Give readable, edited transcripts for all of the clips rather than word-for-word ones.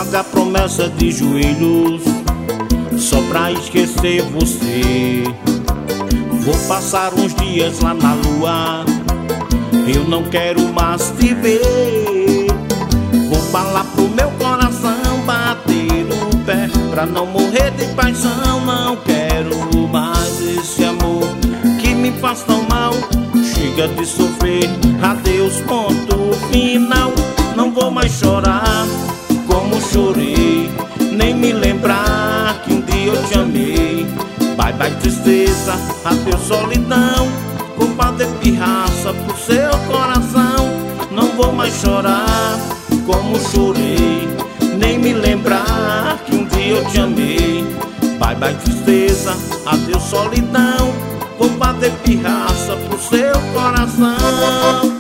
pagar promessa de joelhos só pra esquecer você. Vou passar uns dias lá na lua, eu não quero mais te ver. Vou falar pro meu coração bater o pé pra não morrer de paixão. Não quero mais esse amor que me faz tão mal. Chega de sofrer, adeus, ponto final. Não vou mais chorar como chorei, nem me lembrar que um dia eu te amei. Bye bye tristeza, adeus solidão. Vou fazer pirraça pro seu coração. Não vou mais chorar como chorei, nem me lembrar que um dia eu te amei. Bye bye tristeza, adeus solidão. Vou fazer pirraça pro seu coração.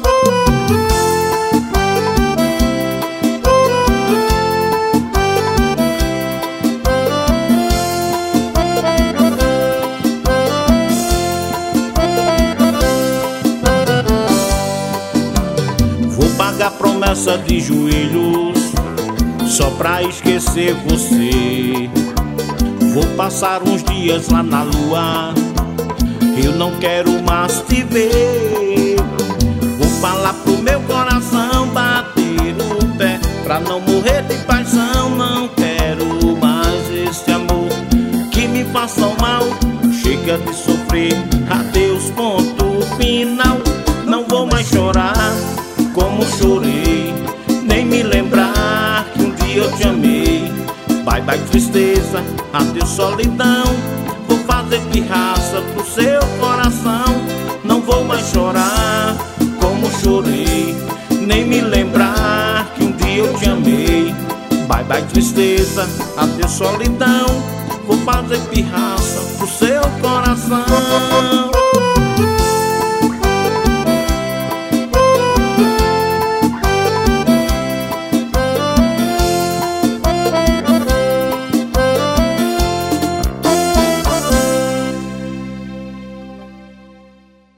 Vou pagar promessa de joelhos só pra esquecer você. Vou passar uns dias lá na lua, eu não quero mais te ver. Vou falar pro meu coração bater o pé pra não morrer de paixão. Não quero mais esse amor que me faz tão mal. Chega de sofrer, adeus, ponto final. Não vou mais chorar como chorei, nem me lembrar que um dia eu te amei. Bye bye tristeza, adeus solidão. Vou fazer pirraça pro seu coração. Não vou mais chorar como chorei, nem me lembrar que um dia eu te amei. Bye bye tristeza, adeus solidão. Vou fazer pirraça pro seu coração.